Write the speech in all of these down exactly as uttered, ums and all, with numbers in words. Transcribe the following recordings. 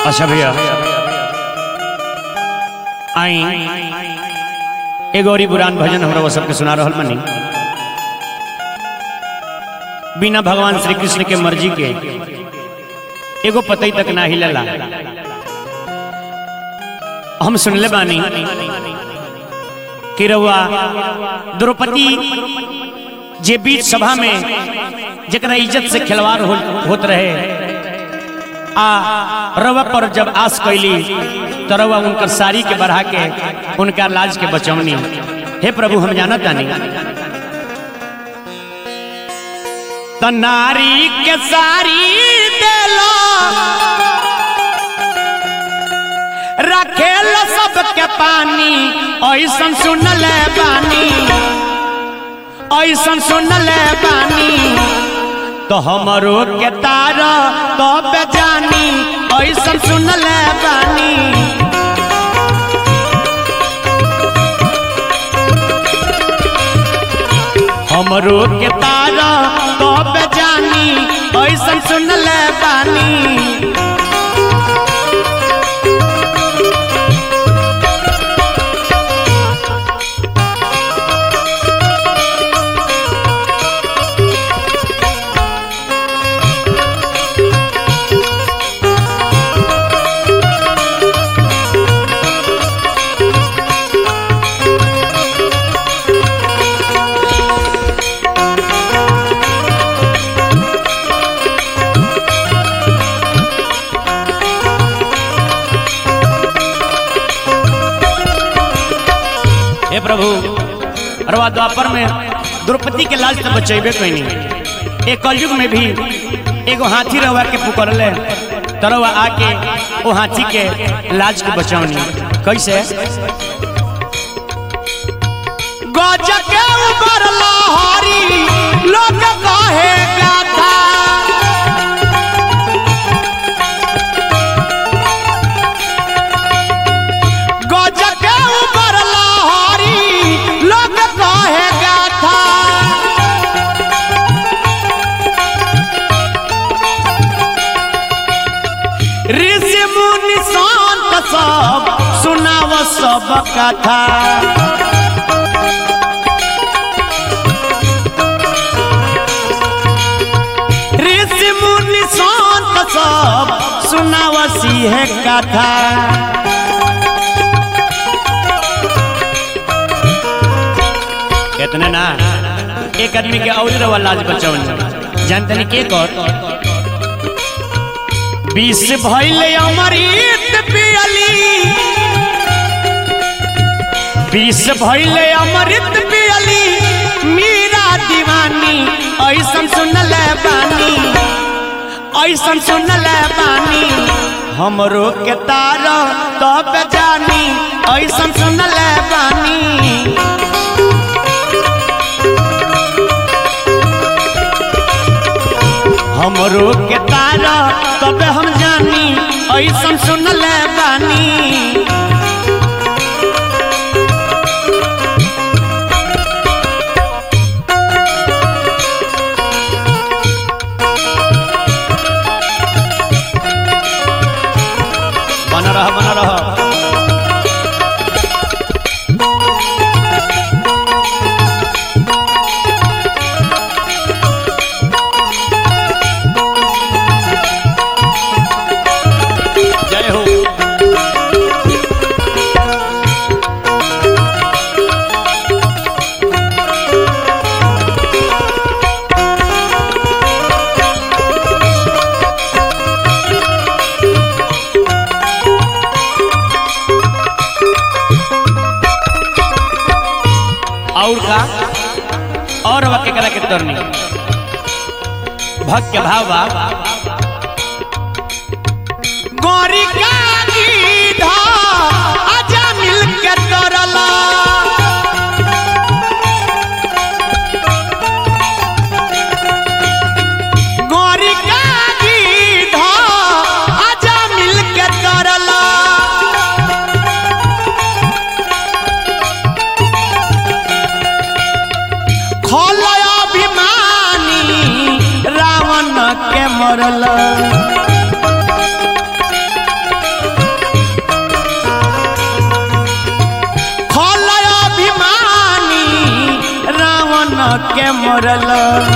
अच्छा भैया आई एगो और पुरान भजन हमरा वो सबके सुना रहल बनी। बिना भगवान श्री कृष्ण के मर्जी के एगो पतई तक ना हिलला। हम सुनले बानी कि रउआ द्रौपदी जे बीच सभा में जकरा इज्जत से खिलवाड़ हो, होत रहे आ रवा पर जब आस कैली तो रवा उनकर साड़ी के बढ़ा के उनका लाज के बचौनी। हे प्रभु हम जानत तानी तो नारी के साड़ी देलो रखेल सबके पानी ऐसन सुनले बानी ऐसन सुनले बानी तो हमरो के तारा तो बेजानी ऐसन सुनले बानी। हमरो के तारा तो बेजानी ऐसन सुनले बानी। हे प्रभु अरवा द्वापर में द्रौपदी के लाज तो बचेबे कोई नहीं। एक कलयुग में भी एगो हाथी रवा के पुकरले तरवा आके वो हाथी के लाज के बचौनी। कैसे गज के ऊपर लहरी लोग कहे गाथा गज के ऊपर लहरी लोग कहे गाथा ऋषि मुनि संत सब सुनाव सब कथा। ऋषि मुनि संत सब सुनावसी है कथा। इतने ना एक आदमी के और रवा लाज बचौन जानते नहीं के कर बीस भइले अमृत पियली बीस भइले अमृत पियली मीरा दीवानी ऐसन सुनले बानी ऐसन सुनले बानी। हमरो के तारा तो बेजानी ऐसन सुनले बानी। हमरो के तारा तब हम जानी ऐसन सुनले बानी। बना रहा बना रहा जय हो। और का और वके करा के तरनी भक्त के भाव बा गौरी का गीधा आजा मिल के तरला गौरी का गीधा आजा मिल के तरला खोल अभिमानी रावण के मरला। मरल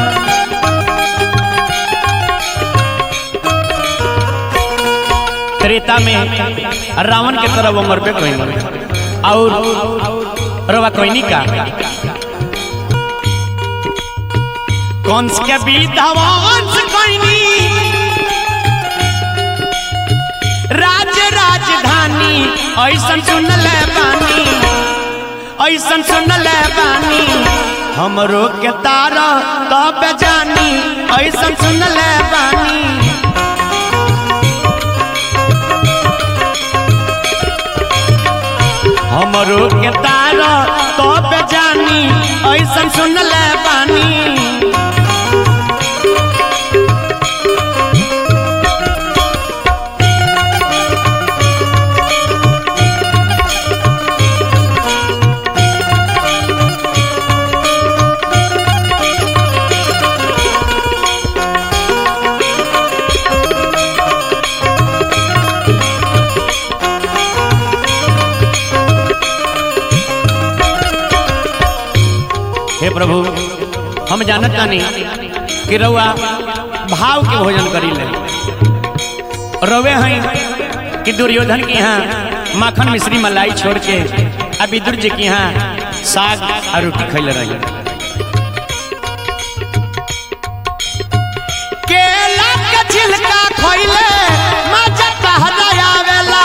त्रेता में रावण के तरह वो मरबे कहीं और रवा कोई का कंस के विध्वंस कोई राज राजधानी ऐसन सुनले बानी ऐसन सुनले बानी हमरो के तारा तब जानी ऐसन सुनले बानी हमरो के तारा तब जानी ऐसन सुनले बानी हे प्रभु हम जानत नहीं कि रउआ भाव के भोजन करी ले रवे हैं कि दुर्योधन के यहाँ माखन मिश्री मलाई छोड़ के अब विदुर जी के यहाँ साग और रोटी खैले रही केला के छिलका खैले मजा कहला आवेला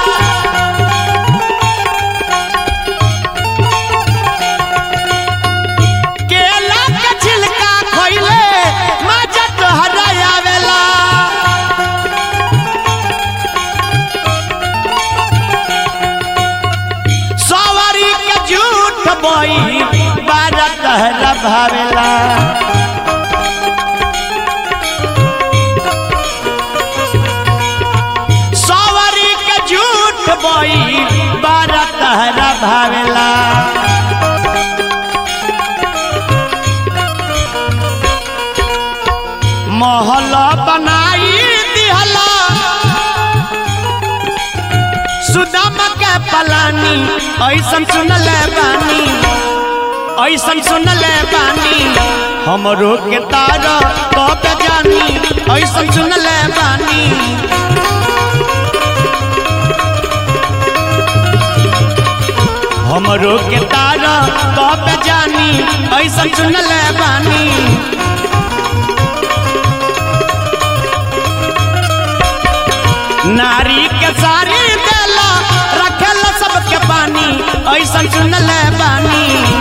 बारा कहला भावेला सवारी के झूठ बोई बारा कहला भावेला महल बनाई दिहला सुदाम के पलानी ऐसन सुनले बानी ऐसन सुनले बानी हमरो के तारा तब जानी ऐसन सुनले बानी हमरो के तारा तब जानी ऐसन सुनले बानी नारी के सारी देला रखेला सबके पानी ऐसन सुनले बानी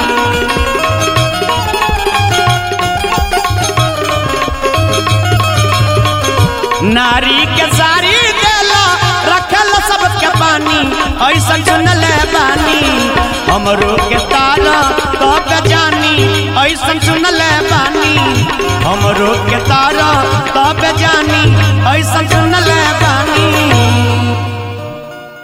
नारी के सारी देला रखेला सबके पानी ऐसन सुनले बानी हमरो के तारा तब जानी ऐसन सुनले बानी हमरो के तारा तब जानी ऐसन सुनले बानी।